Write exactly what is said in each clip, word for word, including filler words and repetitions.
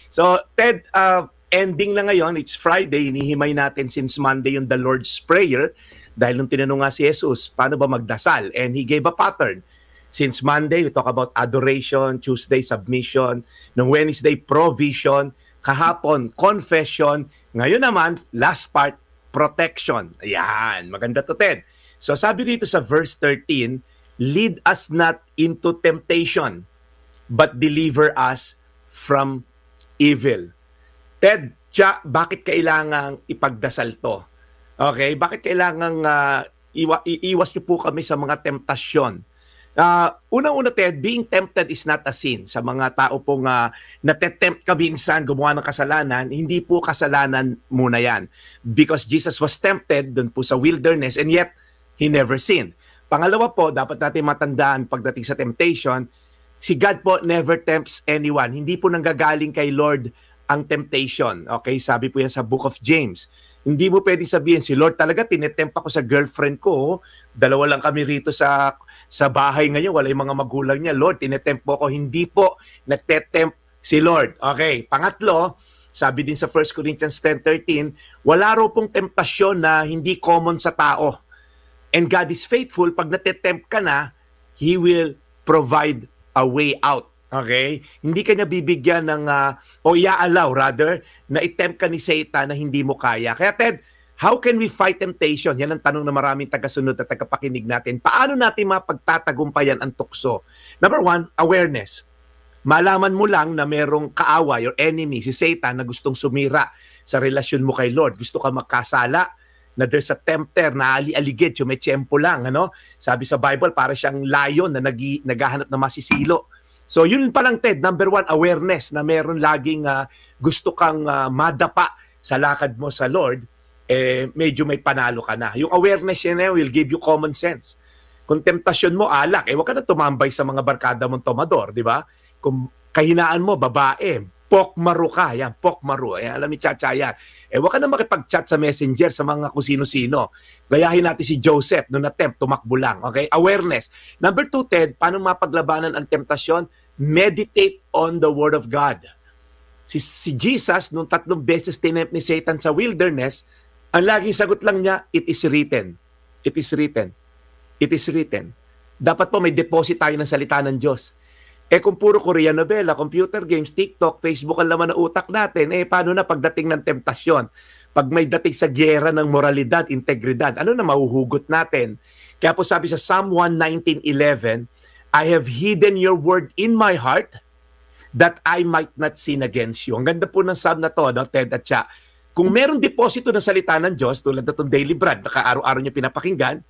So, Ted, uh, ending na ngayon. It's Friday. Inihimay natin since Monday yung the Lord's Prayer. Dahil nung tinanong nga si Jesus, paano ba magdasal? And He gave a pattern. Since Monday, we talk about adoration. Tuesday, submission. Nung Wednesday, provision. Kahapon, confession. Ngayon naman, last part, protection. Ayan, maganda to, Ted. So sabi dito sa verse thirteen, lead us not into temptation, but deliver us from evil. Ted, tya, bakit kailangang ipagdasal to? Okay, bakit kailangang uh, iwa, iiwas niyo po kami sa mga temptasyon? Uh, Unang-una, Ted, being tempted is not a sin. Sa mga tao pong uh, natetempt ka minsan gumawa ng kasalanan, hindi po kasalanan muna yan. Because Jesus was tempted dun po sa wilderness and yet, He never sinned. Pangalawa po, dapat natin matandaan pagdating sa temptation, si God po never tempts anyone. Hindi po nanggagaling kay Lord ang temptation. Okay, sabi po yan sa Book of James. Hindi mo pwede sabihin, si Lord talaga, tinetempt ako sa girlfriend ko. Dalawa lang kami rito sa sa bahay ngayon, wala yung mga magulang niya. Lord, tinetempt po ako. Hindi po nagtetempt si Lord. Okay, pangatlo, sabi din sa First Corinthians ten thirteen, wala raw pong temptasyon na hindi common sa tao. And God is faithful. Pag natetempt ka na, He will provide a way out. Okay? Hindi ka niya bibigyan ng, uh, o i-allow rather, na itempt ka ni Satan na hindi mo kaya. Kaya Ted, how can we fight temptation? Yan ang tanong na maraming tagasunod at tagapakinig natin. Paano natin mapagtatagumpayan ang tukso? Number one, awareness. Malaman mo lang na merong kaaway or enemy, si Satan, na gustong sumira sa relasyon mo kay Lord. Gusto ka magkasala, na there's a tempter na ali-aligid, yung may tiyempo lang. Ano? Sabi sa Bible, para siyang lion na nag- naghahanap na masisilo. So yun pa lang, Ted, number one, awareness na meron laging uh, gusto kang uh, madapa sa lakad mo sa Lord, eh medyo may panalo ka na. Yung awareness yan eh, will give you common sense. Kung temptasyon mo, alak, eh wag ka na tumambay sa mga barkada mong tomador, di ba? Kung kahinaan mo, babae, pokmaru ka, yan, pokmaru, eh, alam ni Chacha yan. Eh wag ka na makipag-chat sa messenger sa mga kung sino-sino. Gayahin natin si Joseph nung attempt, tumakbo lang, okay? Awareness. Number two, Ted, paano mapaglabanan ang temptasyon? Meditate on the Word of God. Si, si Jesus, nung tatlong beses tinempt ni Satan sa wilderness, ang laging sagot lang niya, it is written. It is written. It is written. Dapat po may deposit tayo ng salita ng Diyos. Eh kung puro Korean novela, computer games, TikTok, Facebook ang laman ng utak natin, eh paano na pagdating ng temptasyon? Pag may dating sa gyera ng moralidad, integridad, ano na mahuhugot natin? Kaya po sabi sa Psalm one nineteen eleven, I have hidden your word in my heart that I might not sin against you. Ang ganda po ng Psalm na to, no, Ted at Cha. Kung meron deposito ng salita ng Diyos, tulad na itong daily bread, baka araw-araw niya pinapakinggan,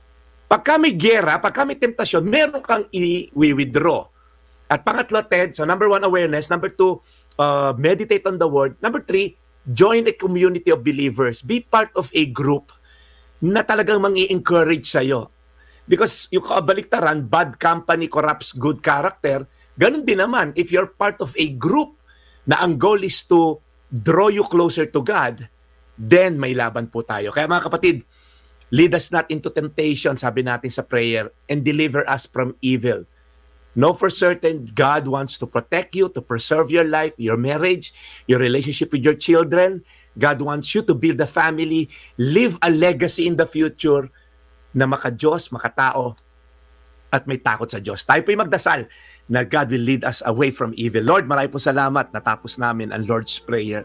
pagka may gyera, pagka may temptasyon, meron kang i-withdraw. At pangatlo, Ted, so number one, awareness. Number two, uh, meditate on the word. Number three, join a community of believers. Be part of a group na talagang mang-i-encourage sa'yo. Because yung kabaliktaran, bad company corrupts good character. Ganun din naman, if you're part of a group na ang goal is to draw you closer to God, then may laban po tayo. Kaya mga kapatid, lead us not into temptation, sabi natin sa prayer, and deliver us from evil. Know for certain, God wants to protect you, to preserve your life, your marriage, your relationship with your children. God wants you to build a family, leave a legacy in the future na maka-Diyos, makatao, at may takot sa Diyos. Tayo po'y magdasal na God will lead us away from evil. Lord, marami po salamat. Natapos namin ang Lord's Prayer.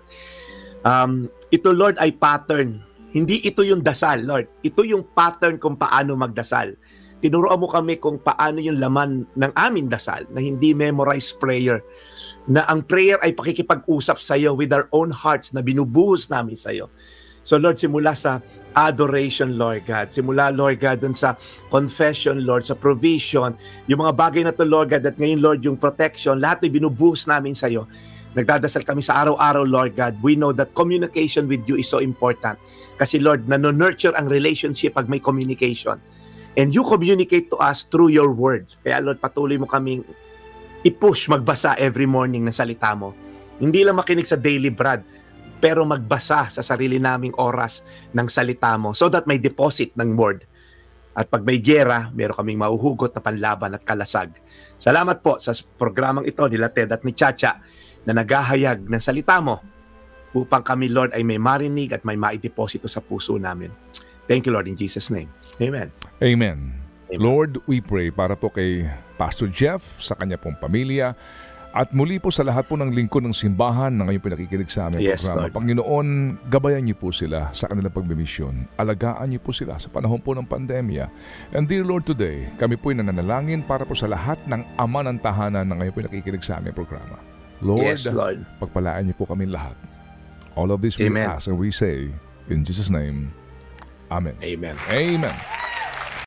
Um, ito, Lord, ay pattern. Hindi ito yung dasal, Lord. Ito yung pattern kung paano magdasal. Tinuruan mo kami kung paano yung laman ng aming dasal na hindi memorized prayer. Na ang prayer ay pakikipag-usap sa iyo with our own hearts na binubuhos namin sa iyo. So Lord, simula sa adoration, Lord God. Simula, Lord God, dun sa confession, Lord, sa provision. Yung mga bagay na to, Lord God, at ngayon, Lord, yung protection, lahat ay binubuhos namin sa iyo. Nagdadasal kami sa araw-araw, Lord God. We know that communication with you is so important. Kasi, Lord, nano-nurture ang relationship pag may communication. And you communicate to us through your word. Kaya Lord, patuloy mo kaming i-push, magbasa every morning ng salita mo. Hindi lang makinig sa daily bread, pero magbasa sa sarili naming oras ng salita mo so that may deposit ng word. At pag may gyera, meron kaming mahuhugot na panlaban at kalasag. Salamat po sa programang ito nila Ted at ni Chacha na naghahayag ng salita mo upang kami, Lord, ay may marinig at may maideposito sa puso namin. Thank you, Lord, in Jesus' name. Amen. Amen. Amen. Lord, we pray para po kay Pastor Jeff, sa kanya pong pamilya, at muli po sa lahat po ng lingkod ng simbahan na ngayon pinakikinig sa aming Yes, programa. Lord. Panginoon, gabayan niyo po sila sa kanilang pagmimisyon. Alagaan niyo po sila sa panahon po ng pandemya. And dear Lord, today, kami po'y nananalangin para po sa lahat ng ama ng tahanan na ngayon pinakikinig sa aming programa. Lord, Yes, Lord. pagpalaan niyo po kami lahat. All of this we Amen. ask and we say, in Jesus' name, Amen. Amen. Amen.